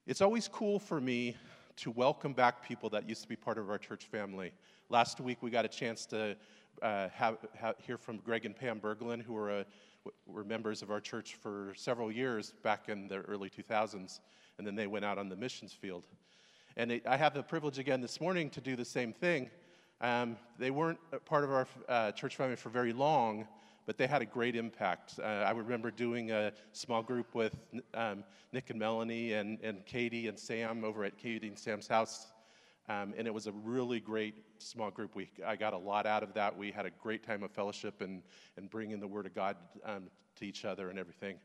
It's always cool for me to welcome back people that used to be part of our church family. Last week, we got a chance to hear from Greg and Pam Berglund, who were members of our church for several years back in the early 2000s, and then they went out on the missions field. And I have the privilege again this morning to do the same thing. They weren't a part of our church family for very long, but they had a great impact. I remember doing a small group with Nick and Melanie and Katie and Sam over at Katie and Sam's house, and it was a really great small group. I got a lot out of that. We had a great time of fellowship and bringing the Word of God to each other and everything.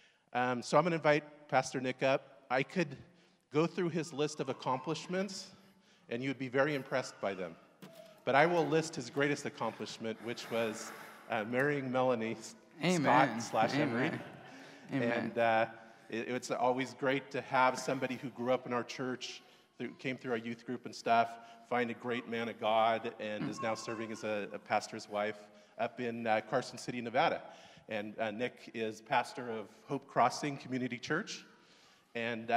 So I'm going to invite Pastor Nick up. I could go through his list of accomplishments, and you'd be very impressed by them. But I will list his greatest accomplishment, which was marrying Melanie Scott/Emery. Amen. And it's always great to have somebody who grew up in our church, came through our youth group and stuff, find a great man of God, and is now serving as a pastor's wife up in Carson City, Nevada. And Nick is pastor of Hope Crossing Community Church. And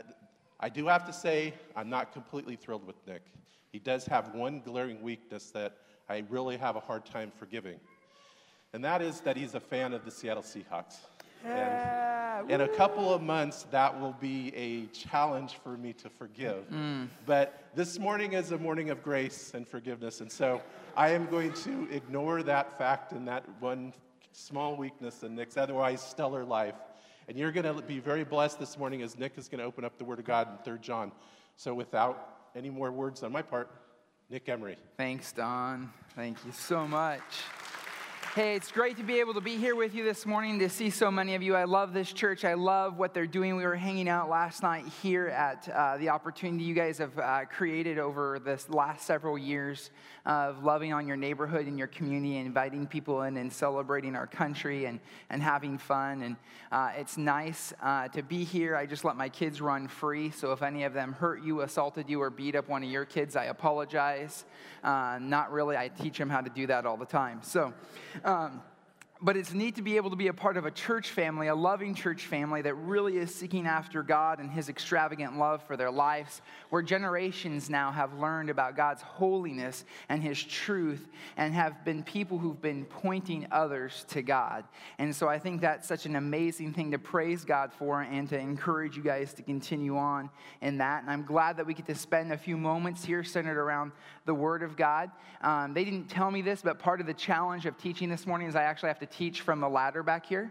I do have to say, I'm not completely thrilled with Nick. He does have one glaring weakness that I really have a hard time forgiving. And that is that he's a fan of the Seattle Seahawks. Yeah, and in a couple of months, that will be a challenge for me to forgive. But this morning is a morning of grace and forgiveness. And so I am going to ignore that fact and that one small weakness in Nick's otherwise stellar life. And you're going to be very blessed this morning as Nick is going to open up the Word of God in 3 John. So without any more words on my part, Nick Emery. Thanks, Don. Thank you so much. Hey, it's great to be able to be here with you this morning, to see so many of you. I love this church. I love what they're doing. We were hanging out last night here at the opportunity you guys have created over this last several years of loving on your neighborhood and your community, and inviting people in and celebrating our country and having fun. And it's nice to be here. I just let my kids run free, so if any of them hurt you, assaulted you, or beat up one of your kids, I apologize. Not really. I teach them how to do that all the time. But it's neat to be able to be a part of a church family, a loving church family that really is seeking after God and His extravagant love for their lives, where generations now have learned about God's holiness and His truth, and have been people who've been pointing others to God. And so I think that's such an amazing thing to praise God for, and to encourage you guys to continue on in that. And I'm glad that we get to spend a few moments here centered around the Word of God. They didn't tell me this, but part of the challenge of teaching this morning is I actually have to teach from the ladder back here,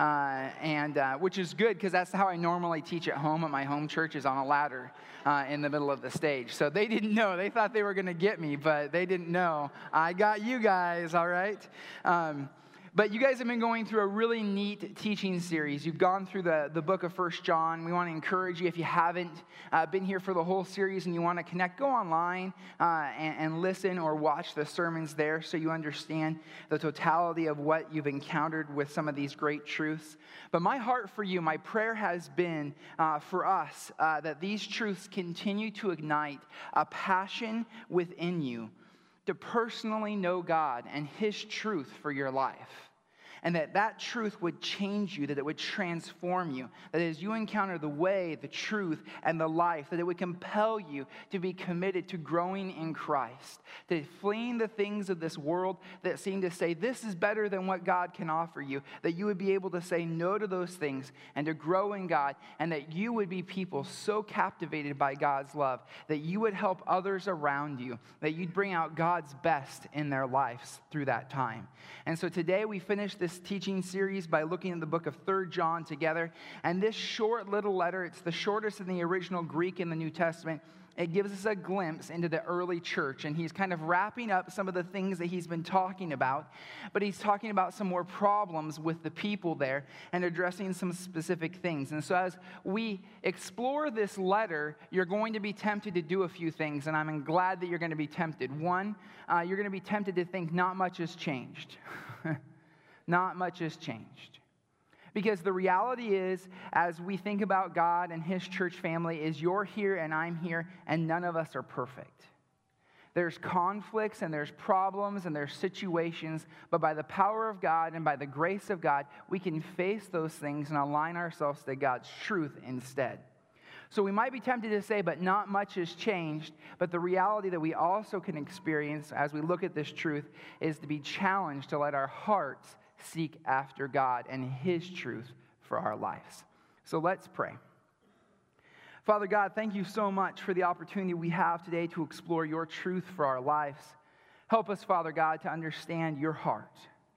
which is good, because that's how I normally teach at home at my home church, is on a ladder in the middle of the stage. So they didn't know. They thought they were going to get me, but they didn't know. I got you guys, all right? But you guys have been going through a really neat teaching series. You've gone through the book of 1 John. We want to encourage you, if you haven't been here for the whole series and you want to connect, go online and listen or watch the sermons there, so you understand the totality of what you've encountered with some of these great truths. But my heart for you, my prayer has been for us that these truths continue to ignite a passion within you to personally know God and His truth for your life. And that truth would change you, that it would transform you, that as you encounter the way, the truth, and the life, that it would compel you to be committed to growing in Christ, to fleeing the things of this world that seem to say, this is better than what God can offer you, that you would be able to say no to those things and to grow in God, and that you would be people so captivated by God's love that you would help others around you, that you'd bring out God's best in their lives through that time. And so today we finish this teaching series by looking at the book of 3 John together. And this short little letter, it's the shortest in the original Greek in the New Testament. It gives us a glimpse into the early church, and he's kind of wrapping up some of the things that he's been talking about, but he's talking about some more problems with the people there and addressing some specific things. And so as we explore this letter, you're going to be tempted to do a few things, and I'm glad that you're going to be tempted. One, you're going to be tempted to think not much has changed. Not much has changed. Because the reality is, as we think about God and His church family, is you're here and I'm here, and none of us are perfect. There's conflicts and there's problems and there's situations, but by the power of God and by the grace of God, we can face those things and align ourselves to God's truth instead. So we might be tempted to say, but not much has changed. But the reality that we also can experience as we look at this truth is to be challenged to let our hearts seek after God and His truth for our lives. So let's pray. Father God, thank you so much for the opportunity we have today to explore your truth for our lives. Help us, Father God, to understand your heart.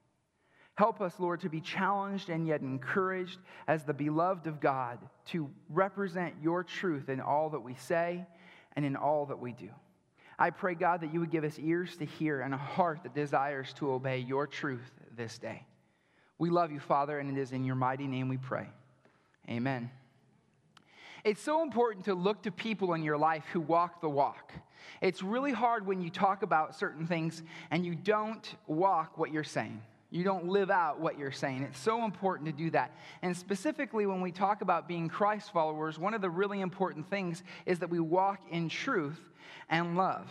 Help us, Lord, to be challenged and yet encouraged as the beloved of God to represent your truth in all that we say and in all that we do. I pray, God, that you would give us ears to hear and a heart that desires to obey your truth this day. We love you, Father, and it is in your mighty name we pray. Amen. It's so important to look to people in your life who walk the walk. It's really hard when you talk about certain things and you don't walk what you're saying. You don't live out what you're saying. It's so important to do that. And specifically, when we talk about being Christ followers, one of the really important things is that we walk in truth and love.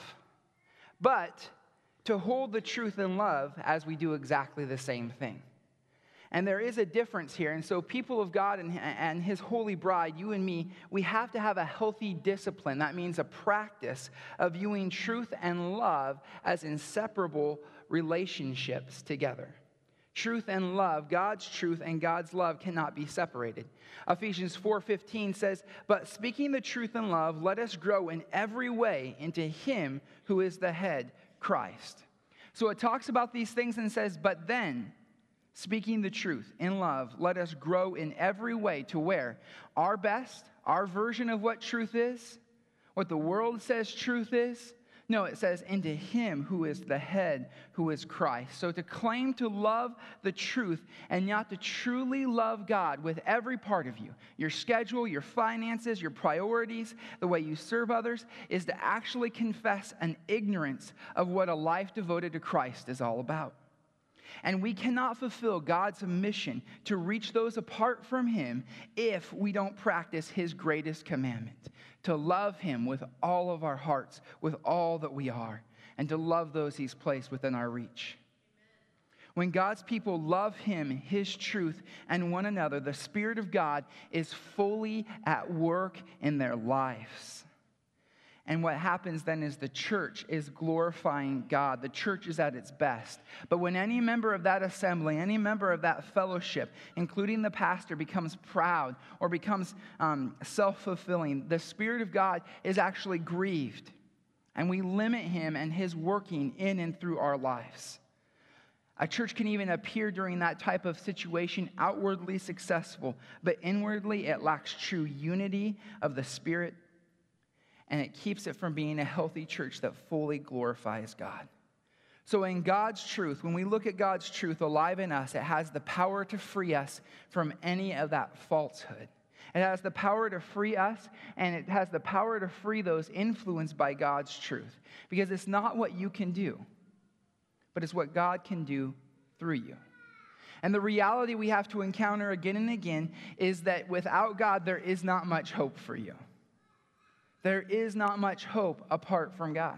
But to hold the truth and love as we do exactly the same thing. And there is a difference here. And so people of God and His holy bride, you and me, we have to have a healthy discipline. That means a practice of viewing truth and love as inseparable relationships together. Truth and love, God's truth and God's love cannot be separated. Ephesians 4:15 says, "But speaking the truth in love, let us grow in every way into Him who is the head, Christ." So it talks about these things and says, but then, speaking the truth in love, let us grow in every way to where? Our best, our version of what truth is, what the world says truth is. No, it says, into Him who is the head, who is Christ. So to claim to love the truth and not to truly love God with every part of you, your schedule, your finances, your priorities, the way you serve others, is to actually confess an ignorance of what a life devoted to Christ is all about. And we cannot fulfill God's mission to reach those apart from Him if we don't practice His greatest commandment, to love Him with all of our hearts, with all that we are, and to love those He's placed within our reach. When God's people love Him, His truth, and one another, the Spirit of God is fully at work in their lives. And what happens then is the church is glorifying God. The church is at its best. But when any member of that assembly, any member of that fellowship, including the pastor, becomes proud or becomes self-fulfilling, the Spirit of God is actually grieved. And we limit Him and His working in and through our lives. A church can even appear during that type of situation outwardly successful, but inwardly it lacks true unity of the Spirit. And it keeps it from being a healthy church that fully glorifies God. So in God's truth, when we look at God's truth alive in us, it has the power to free us from any of that falsehood. It has the power to free us, and it has the power to free those influenced by God's truth. Because it's not what you can do, but it's what God can do through you. And the reality we have to encounter again and again is that without God, there is not much hope for you. There is not much hope apart from God.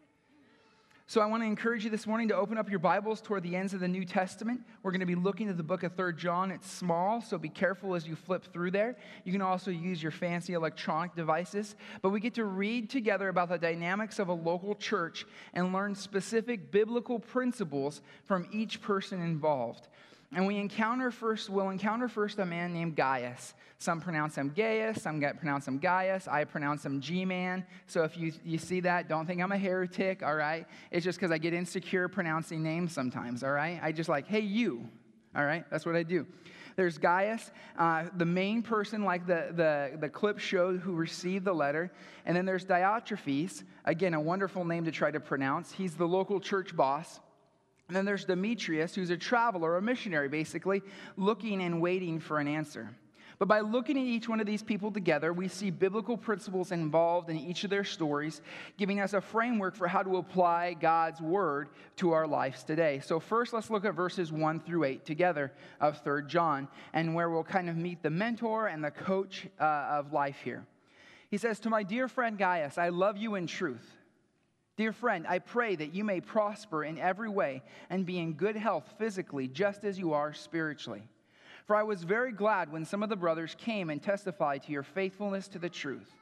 So I want to encourage you this morning to open up your Bibles toward the ends of the New Testament. We're going to be looking at the book of 3 John. It's small, so be careful as you flip through there. You can also use your fancy electronic devices. But we get to read together about the dynamics of a local church and learn specific biblical principles from each person involved. And we'll encounter first a man named Gaius. Some pronounce him Gaius, some pronounce him Gaius. I pronounce him G-Man. So if you see that, don't think I'm a heretic, all right? It's just because I get insecure pronouncing names sometimes, all right? I just like, hey, you, all right? That's what I do. There's Gaius, the main person, like the clip showed, who received the letter. And then there's Diotrephes, again, a wonderful name to try to pronounce. He's the local church boss. And then there's Demetrius, who's a traveler, a missionary, basically, looking and waiting for an answer. But by looking at each one of these people together, we see biblical principles involved in each of their stories, giving us a framework for how to apply God's word to our lives today. So first, let's look at verses 1 through 8 together of 3 John, and where we'll kind of meet the mentor and the coach of life here. He says, "To my dear friend Gaius, I love you in truth. Dear friend, I pray that you may prosper in every way and be in good health physically, just as you are spiritually. For I was very glad when some of the brothers came and testified to your faithfulness to the truth.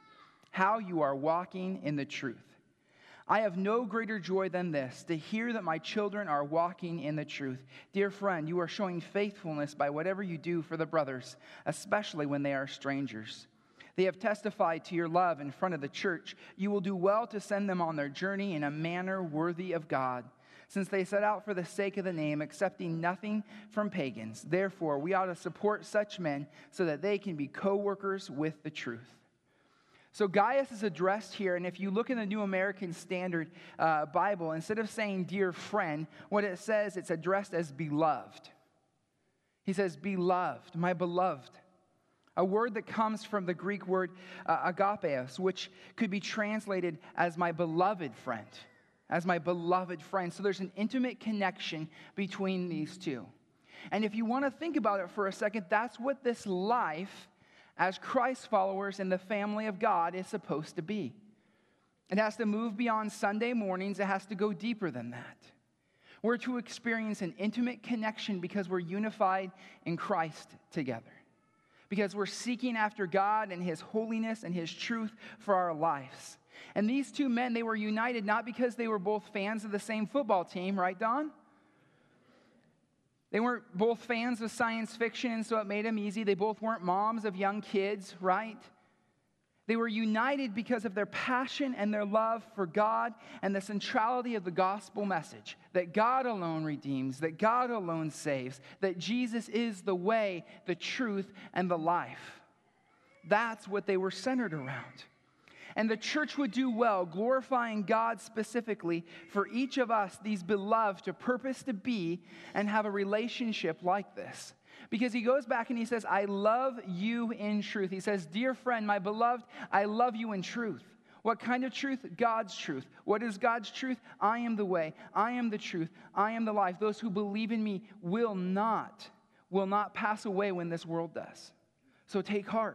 how you are walking in the truth. I have no greater joy than this, to hear that my children are walking in the truth. Dear friend, you are showing faithfulness by whatever you do for the brothers, especially when they are strangers. They have testified to your love in front of the church. You will do well to send them on their journey in a manner worthy of God, since they set out for the sake of the name, accepting nothing from pagans. Therefore, we ought to support such men so that they can be co-workers with the truth. So Gaius is addressed here, and if you look in the New American Standard Bible, instead of saying dear friend, what it says, it's addressed as beloved. He says, beloved, my beloved. A word that comes from the Greek word agapeos, which could be translated as my beloved friend. As my beloved friend. So there's an intimate connection between these two. And if you want to think about it for a second, that's what this life as Christ followers in the family of God is supposed to be. It has to move beyond Sunday mornings. It has to go deeper than that. We're to experience an intimate connection because we're unified in Christ together. Because we're seeking after God and His holiness and His truth for our lives. And these two men, they were united not because they were both fans of the same football team, right, Don? They weren't both fans of science fiction, and so it made them easy. They both weren't moms of young kids, right? They were united because of their passion and their love for God and the centrality of the gospel message, that God alone redeems, that God alone saves, that Jesus is the way, the truth, and the life. That's what they were centered around. And the church would do well, glorifying God specifically for each of us, these beloved, to purpose to be and have a relationship like this. Because he goes back and he says, I love you in truth. He says, dear friend, my beloved, I love you in truth. What kind of truth? God's truth. What is God's truth? I am the way. I am the truth. I am the life. Those who believe in me will not pass away when this world does. So take heart.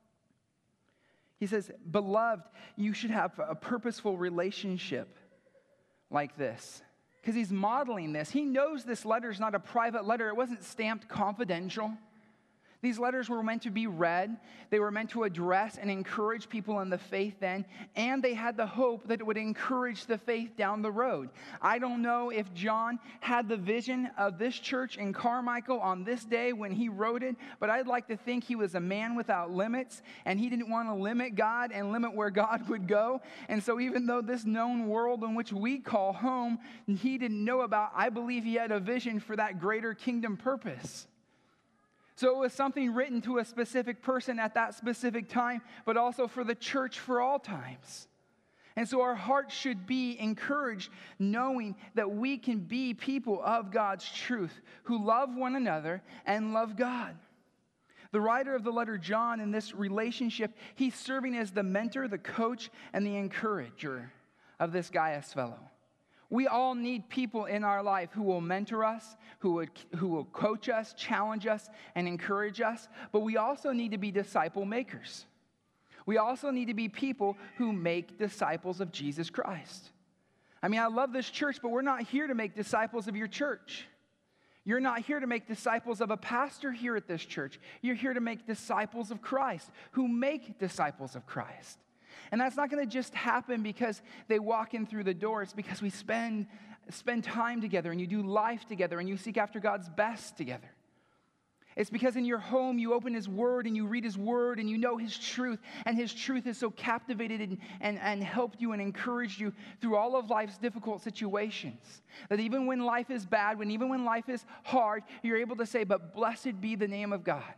He says, beloved, you should have a purposeful relationship like this. Because he's modeling this. He knows this letter is not a private letter. It wasn't stamped confidential. These letters were meant to be read. They were meant to address and encourage people in the faith then. And they had the hope that it would encourage the faith down the road. I don't know if John had the vision of this church in Carmichael on this day when he wrote it, but I'd like to think he was a man without limits, and he didn't want to limit God and limit where God would go. And so even though this known world in which we call home, he didn't know about, I believe he had a vision for that greater kingdom purpose. So it was something written to a specific person at that specific time, but also for the church for all times. And so our hearts should be encouraged knowing that we can be people of God's truth who love one another and love God. The writer of the letter, John, in this relationship, he's serving as the mentor, the coach, and the encourager of this Gaius fellow. We all need people in our life who will mentor us, who will coach us, challenge us, and encourage us. But we also need to be disciple makers. We also need to be people who make disciples of Jesus Christ. I mean, I love this church, but we're not here to make disciples of your church. You're not here to make disciples of a pastor here at this church. You're here to make disciples of Christ, who make disciples of Christ. And that's not going to just happen because they walk in through the door. It's because we spend time together and you do life together and you seek after God's best together. It's because in your home you open His Word and you read His Word and you know His truth, and His truth has so captivated and helped you and encouraged you through all of life's difficult situations. That even when life is bad, even when life is hard, you're able to say, but blessed be the name of God.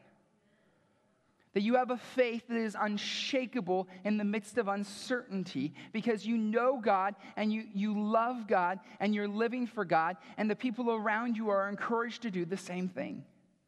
That you have a faith that is unshakable in the midst of uncertainty because you know God and you love God and you're living for God, and the people around you are encouraged to do the same thing.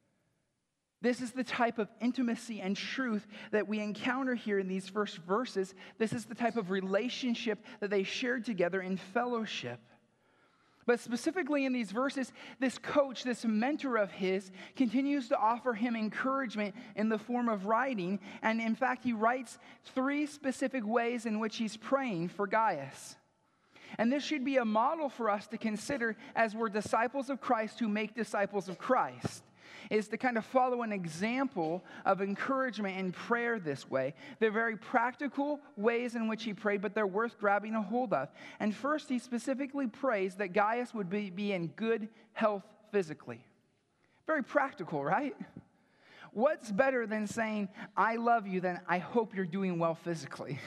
This is the type of intimacy and truth that we encounter here in these first verses. This is the type of relationship that they shared together in fellowship. But specifically in these verses, this coach, this mentor of his, continues to offer him encouragement in the form of writing. And in fact, he writes 3 specific ways in which he's praying for Gaius. And this should be a model for us to consider as we're disciples of Christ who make disciples of Christ. is to kind of follow an example of encouragement and prayer this way. They're very practical ways in which he prayed, but they're worth grabbing a hold of. And first, he specifically prays that Gaius would be in good health physically. Very practical, right? What's better than saying, I love you, than I hope you're doing well physically?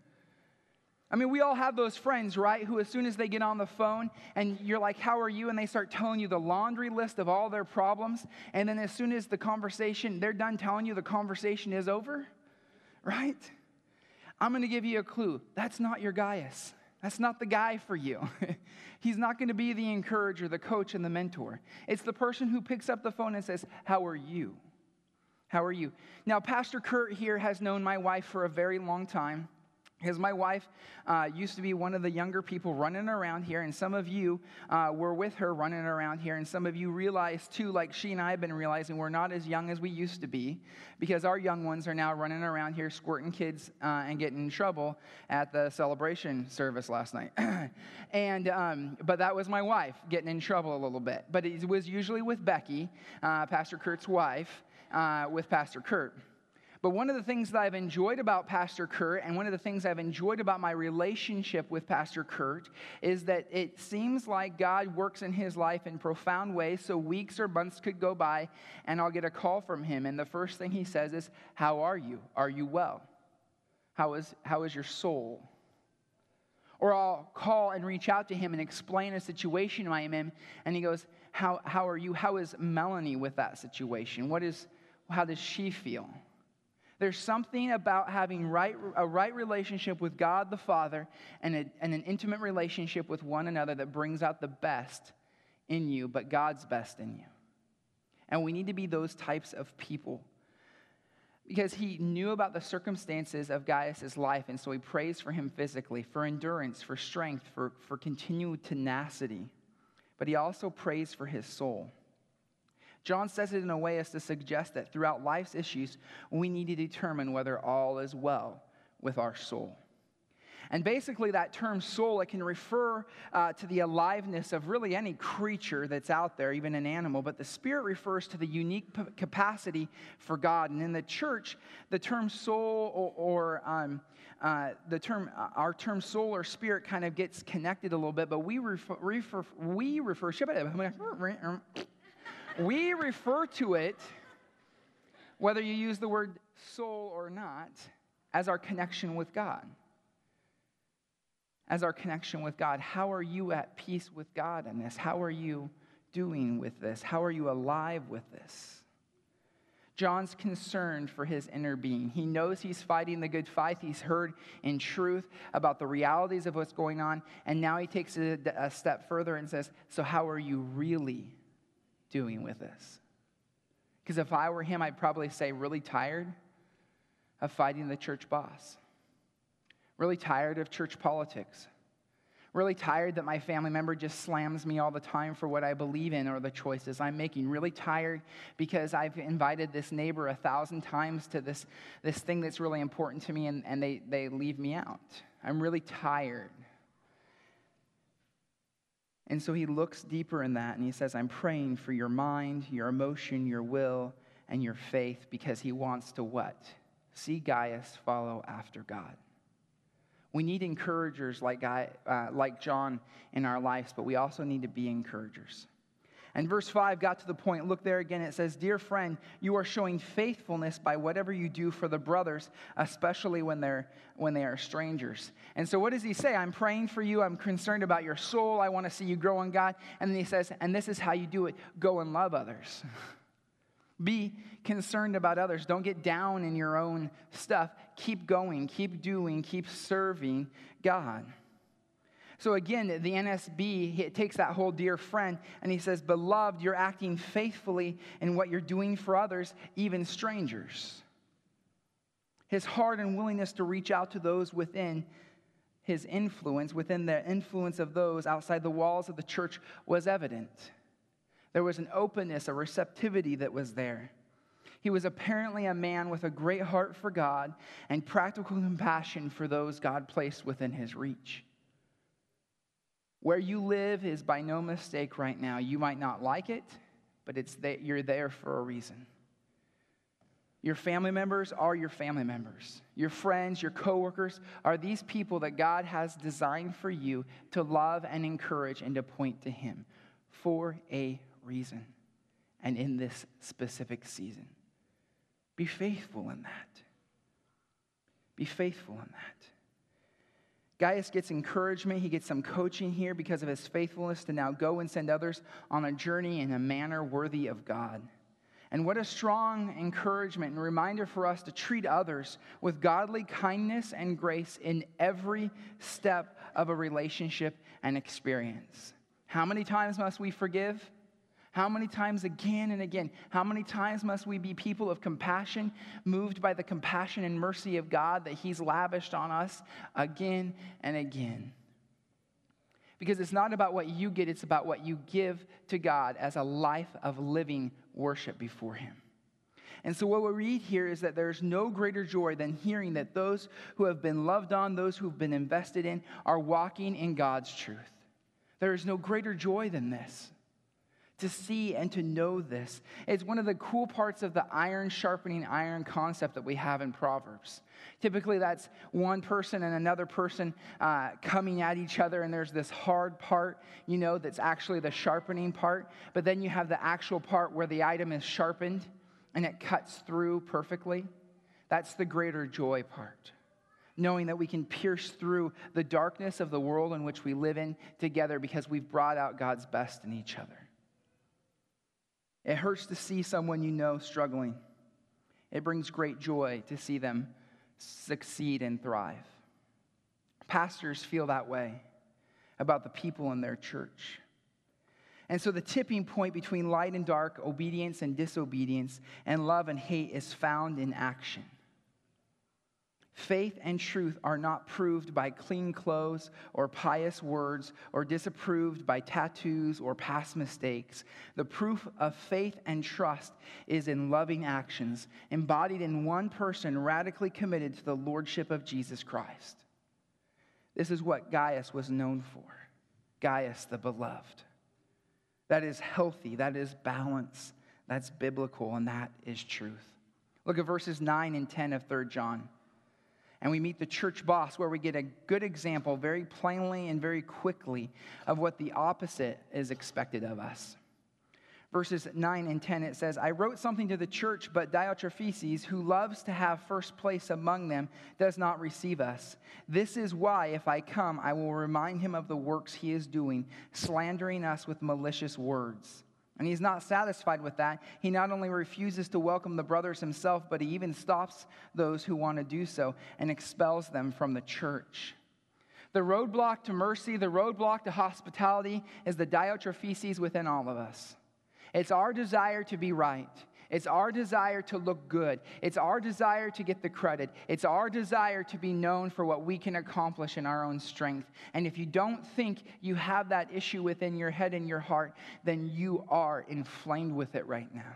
I mean, we all have those friends, right, who as soon as they get on the phone and you're like, how are you? And they start telling you the laundry list of all their problems. And then as soon as the conversation, they're done telling you the conversation is over, right? I'm going to give you a clue. That's not your Gaius. That's not the guy for you. He's not going to be the encourager, the coach, and the mentor. It's the person who picks up the phone and says, how are you? How are you? Now, Pastor Kurt here has known my wife for a very long time. Because my wife used to be one of the younger people running around here, and some of you were with her running around here, and some of you realize too, like she and I have been realizing, we're not as young as we used to be, because our young ones are now running around here squirting kids and getting in trouble at the celebration service last night. But that was my wife getting in trouble a little bit. But it was usually with Becky, Pastor Kurt's wife, with Pastor Kurt. But one of the things that I've enjoyed about Pastor Kurt, and one of the things I've enjoyed about my relationship with Pastor Kurt, is that it seems like God works in his life in profound ways. So weeks or months could go by, and I'll get a call from him. And the first thing he says is, how are you? Are you well? How is your soul? Or I'll call and reach out to him and explain a situation I'm in, and he goes, how are you? How is Melanie with that situation? How does she feel? There's something about having a right relationship with God the Father and an intimate relationship with one another that brings out the best in you, but God's best in you. And we need to be those types of people. Because he knew about the circumstances of Gaius' life, and so he prays for him physically, for endurance, for strength, for continued tenacity. But he also prays for his soul. John says it in a way as to suggest that throughout life's issues, we need to determine whether all is well with our soul. And basically that term soul, it can refer to the aliveness of really any creature that's out there, even an animal. But the spirit refers to the unique capacity for God. And in the church, the term soul our term soul or spirit kind of gets connected a little bit. But we refer to it, whether you use the word soul or not, as our connection with God. As our connection with God. How are you at peace with God in this? How are you doing with this? How are you alive with this? John's concerned for his inner being. He knows he's fighting the good fight. He's heard in truth about the realities of what's going on. And now he takes it a step further and says, so how are you really doing with this? Because if I were him, I'd probably say really tired of fighting the church boss. Really tired of church politics. Really tired that my family member just slams me all the time for what I believe in or the choices I'm making. Really tired because I've invited this neighbor 1,000 times to this thing that's really important to me and they leave me out. I'm really tired. And so he looks deeper in that and he says, I'm praying for your mind, your emotion, your will, and your faith because he wants to what? See Gaius follow after God. We need encouragers like John in our lives, but we also need to be encouragers. And verse 5 got to the point. Look there again. It says, dear friend, you are showing faithfulness by whatever you do for the brothers, especially when they are strangers. And so what does he say? I'm praying for you. I'm concerned about your soul. I want to see you grow in God. And then he says, and this is how you do it. Go and love others. Be concerned about others. Don't get down in your own stuff. Keep going, keep doing, keep serving God. So again, the NSB, it takes that whole dear friend, and he says, beloved, you're acting faithfully in what you're doing for others, even strangers. His heart and willingness to reach out to those within his influence, within the influence of those outside the walls of the church was evident. There was an openness, a receptivity that was there. He was apparently a man with a great heart for God and practical compassion for those God placed within his reach. Where you live is by no mistake right now. You might not like it, but it's that you're there for a reason. Your family members are your family members. Your friends, your coworkers are these people that God has designed for you to love and encourage and to point to Him for a reason and in this specific season. Be faithful in that. Be faithful in that. Gaius gets encouragement. He gets some coaching here because of his faithfulness to now go and send others on a journey in a manner worthy of God. And what a strong encouragement and reminder for us to treat others with godly kindness and grace in every step of a relationship and experience. How many times must we forgive? How many times again and again? How many times must we be people of compassion, moved by the compassion and mercy of God that He's lavished on us again and again? Because it's not about what you get, it's about what you give to God as a life of living worship before Him. And so what we read here is that there's no greater joy than hearing that those who have been loved on, those who have been invested in, are walking in God's truth. There is no greater joy than this. To see and to know this. It's one of the cool parts of the iron sharpening iron concept that we have in Proverbs. Typically, that's one person and another person coming at each other, and there's this hard part, that's actually the sharpening part. But then you have the actual part where the item is sharpened and it cuts through perfectly. That's the greater joy part. Knowing that we can pierce through the darkness of the world in which we live in together because we've brought out God's best in each other. It hurts to see someone struggling. It brings great joy to see them succeed and thrive. Pastors feel that way about the people in their church. And so the tipping point between light and dark, obedience and disobedience, and love and hate is found in action. Faith and truth are not proved by clean clothes or pious words or disapproved by tattoos or past mistakes. The proof of faith and trust is in loving actions, embodied in one person radically committed to the lordship of Jesus Christ. This is what Gaius was known for. Gaius the beloved. That is healthy, that is balance, that's biblical, and that is truth. Look at verses 9 and 10 of 3 John. And we meet the church boss where we get a good example very plainly and very quickly of what the opposite is expected of us. Verses 9 and 10, it says, I wrote something to the church, but Diotrephes, who loves to have first place among them, does not receive us. This is why, if I come, I will remind him of the works he is doing, slandering us with malicious words. And he's not satisfied with that. He not only refuses to welcome the brothers himself, but he even stops those who want to do so and expels them from the church. The roadblock to mercy, the roadblock to hospitality is the Diotrephes within all of us. It's our desire to be right. It's our desire to look good. It's our desire to get the credit. It's our desire to be known for what we can accomplish in our own strength. And if you don't think you have that issue within your head and your heart, then you are inflamed with it right now.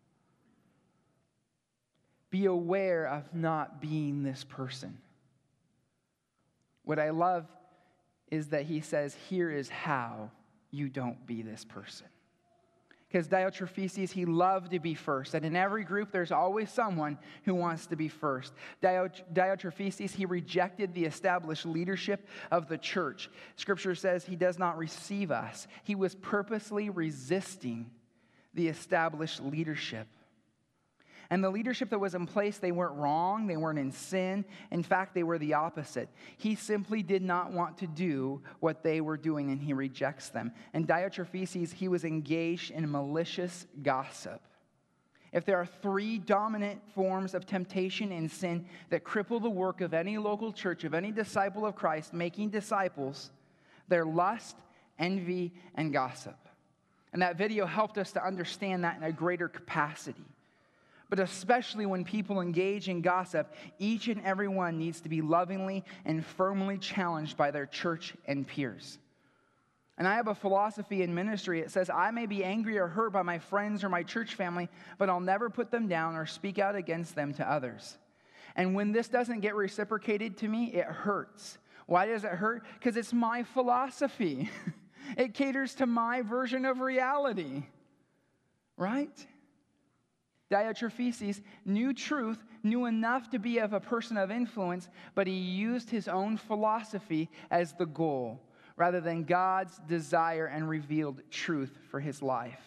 Be aware of not being this person. What I love is that he says, here is how you don't be this person. Because Diotrephes, he loved to be first. And in every group, there's always someone who wants to be first. Diotrephes, he rejected the established leadership of the church. Scripture says he does not receive us. He was purposely resisting the established leadership. And the leadership that was in place, they weren't wrong, they weren't in sin. In fact, they were the opposite. He simply did not want to do what they were doing, and he rejects them. And Diotrephes, he was engaged in malicious gossip. If there are 3 dominant forms of temptation and sin that cripple the work of any local church, of any disciple of Christ making disciples, they're lust, envy, and gossip. And that video helped us to understand that in a greater capacity. But especially when people engage in gossip, each and every one needs to be lovingly and firmly challenged by their church and peers. And I have a philosophy in ministry. It says, I may be angry or hurt by my friends or my church family, but I'll never put them down or speak out against them to others. And when this doesn't get reciprocated to me, it hurts. Why does it hurt? Because it's my philosophy. It caters to my version of reality. right? Diotrephes knew truth, knew enough to be of a person of influence, but he used his own philosophy as the goal rather than God's desire and revealed truth for his life.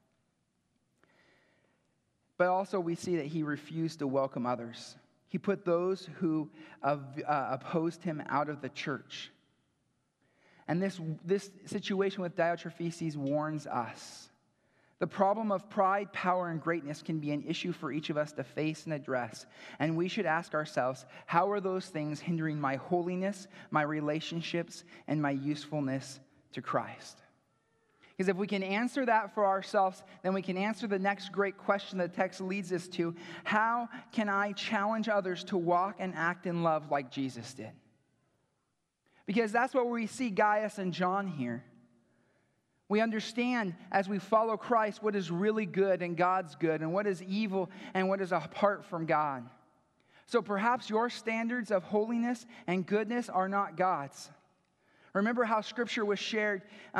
But also we see that he refused to welcome others. He put those who opposed him out of the church. And this situation with Diotrephes warns us. The problem of pride, power, and greatness can be an issue for each of us to face and address. And we should ask ourselves, how are those things hindering my holiness, my relationships, and my usefulness to Christ? Because if we can answer that for ourselves, then we can answer the next great question the text leads us to. How can I challenge others to walk and act in love like Jesus did? Because that's what we see Gaius and John here. We understand as we follow Christ what is really good and God's good and what is evil and what is apart from God. So perhaps your standards of holiness and goodness are not God's. Remember how Scripture was shared,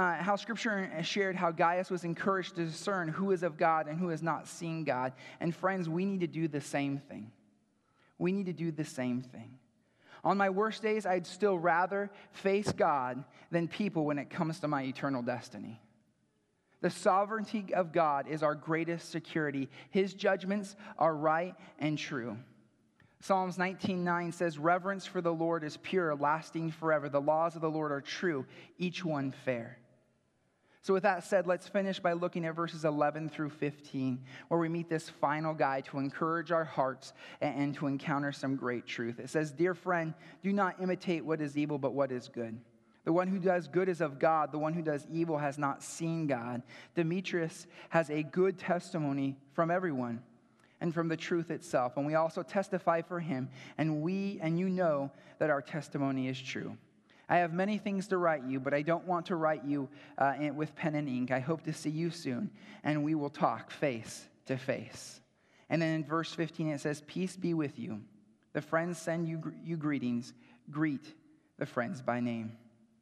shared how Gaius was encouraged to discern who is of God and who has not seen God. And friends, we need to do the same thing. We need to do the same thing. On my worst days, I'd still rather face God than people when it comes to my eternal destiny. The sovereignty of God is our greatest security. His judgments are right and true. Psalms 19:9 says, "Reverence for the Lord is pure, lasting forever. The laws of the Lord are true, each one fair." So with that said, let's finish by looking at verses 11 through 15, where we meet this final guy to encourage our hearts and to encounter some great truth. It says, "Dear friend, do not imitate what is evil, but what is good. The one who does good is of God. The one who does evil has not seen God. Demetrius has a good testimony from everyone and from the truth itself. And we also testify for him, and you know that our testimony is true. I have many things to write you, but I don't want to write you with pen and ink. I hope to see you soon, and we will talk face to face." And then in verse 15 it says, "Peace be with you. The friends send you greetings. Greet the friends by name."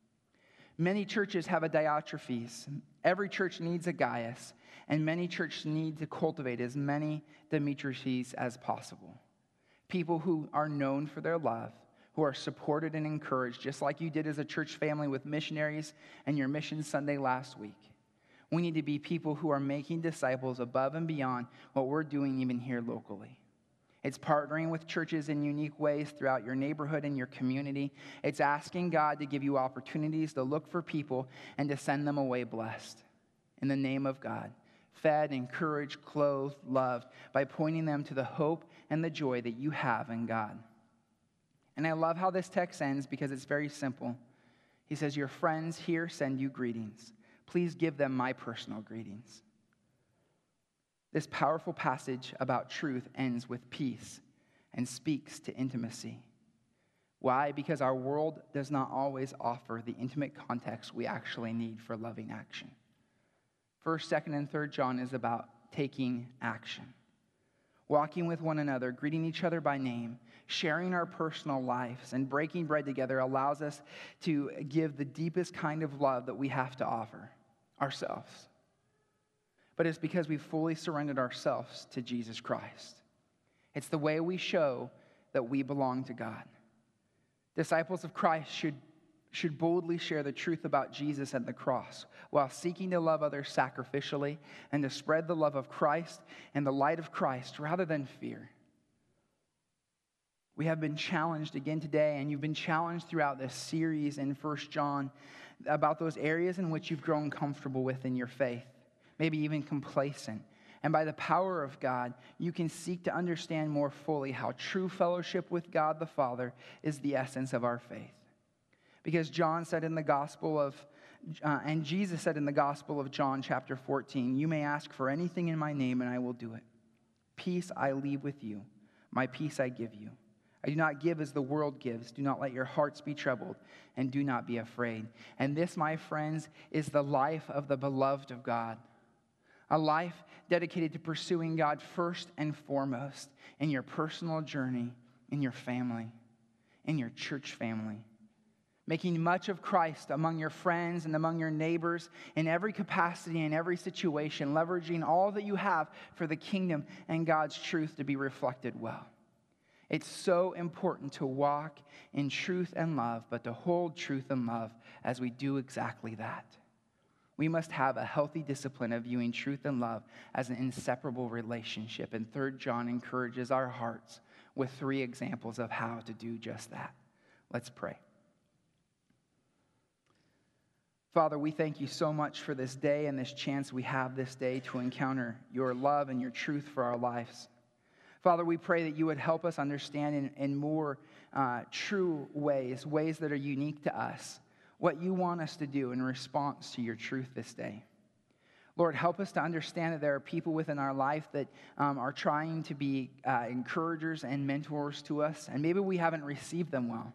Many churches have a Diotrephes. Every church needs a Gaius, and many churches need to cultivate as many Demetrius as possible. People who are known for their love, who are supported and encouraged, just like you did as a church family with missionaries and your mission Sunday last week. We need to be people who are making disciples above and beyond what we're doing even here locally. It's partnering with churches in unique ways throughout your neighborhood and your community. It's asking God to give you opportunities to look for people and to send them away blessed. In the name of God, fed, encouraged, clothed, loved, by pointing them to the hope and the joy that you have in God. And I love how this text ends because it's very simple. He says, "Your friends here send you greetings. Please give them my personal greetings." This powerful passage about truth ends with peace and speaks to intimacy. Why? Because our world does not always offer the intimate context we actually need for loving action. 1st, 2nd, and 3rd John is about taking action. Walking with one another, greeting each other by name, sharing our personal lives, and breaking bread together allows us to give the deepest kind of love that we have to offer ourselves. But it's because we fully surrendered ourselves to Jesus Christ. It's the way we show that we belong to God. Disciples of Christ should boldly share the truth about Jesus and the cross while seeking to love others sacrificially and to spread the love of Christ and the light of Christ rather than fear. We have been challenged again today, and you've been challenged throughout this series in 1 John about those areas in which you've grown comfortable with in your faith, maybe even complacent. And by the power of God, you can seek to understand more fully how true fellowship with God the Father is the essence of our faith. Because John said in the Gospel of, and Jesus said in the Gospel of John chapter 14, "You may ask for anything in my name and I will do it. Peace I leave with you. My peace I give you. I do not give as the world gives. Do not let your hearts be troubled and do not be afraid." And this, my friends, is the life of the beloved of God. A life dedicated to pursuing God first and foremost in your personal journey, in your family, in your church family. making much of Christ among your friends and among your neighbors in every capacity, in every situation, leveraging all that you have for the kingdom and God's truth to be reflected well. It's so important to walk in truth and love, but to hold truth and love as we do exactly that. We must have a healthy discipline of viewing truth and love as an inseparable relationship. And 3 John encourages our hearts with 3 examples of how to do just that. Let's pray. Father, we thank you so much for this day and this chance we have this day to encounter your love and your truth for our lives. Father, we pray that you would help us understand in more true ways that are unique to us, what you want us to do in response to your truth this day. Lord, help us to understand that there are people within our life that are trying to be encouragers and mentors to us, and maybe we haven't received them well.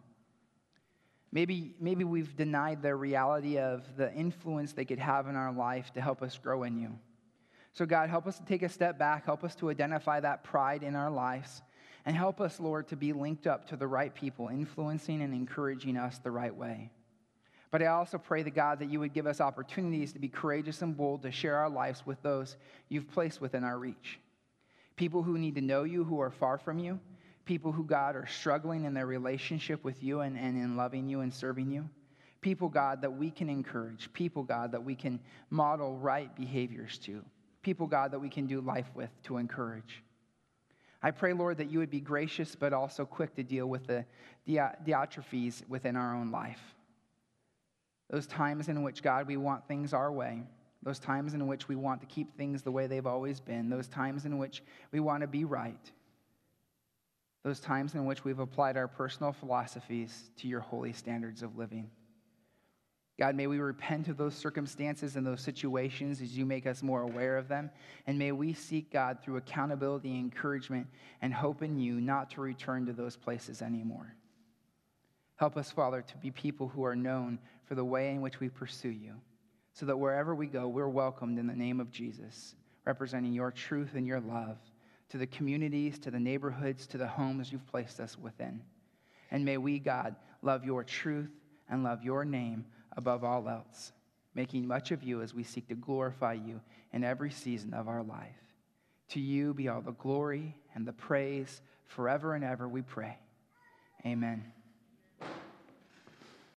Maybe we've denied the reality of the influence they could have in our life to help us grow in you. So God, help us to take a step back. Help us to identify that pride in our lives. And help us, Lord, to be linked up to the right people, influencing and encouraging us the right way. But I also pray to God that you would give us opportunities to be courageous and bold to share our lives with those you've placed within our reach. People who need to know you, who are far from you. People who, God, are struggling in their relationship with you and in loving you and serving you. People, God, that we can encourage. People, God, that we can model right behaviors to. People, God, that we can do life with to encourage. I pray, Lord, that you would be gracious but also quick to deal with the diatrophies within our own life. Those times in which, God, we want things our way. Those times in which we want to keep things the way they've always been. Those times in which we want to be right. Those times in which we've applied our personal philosophies to your holy standards of living. God, may we repent of those circumstances and those situations as you make us more aware of them. And may we seek, God, through accountability, encouragement, and hope in you not to return to those places anymore. Help us, Father, to be people who are known for the way in which we pursue you, so that wherever we go, we're welcomed in the name of Jesus, representing your truth and your love to the communities, to the neighborhoods, to the homes you've placed us within. And may we, God, love your truth and love your name above all else, making much of you as we seek to glorify you in every season of our life. To you be all the glory and the praise forever and ever, we pray. Amen.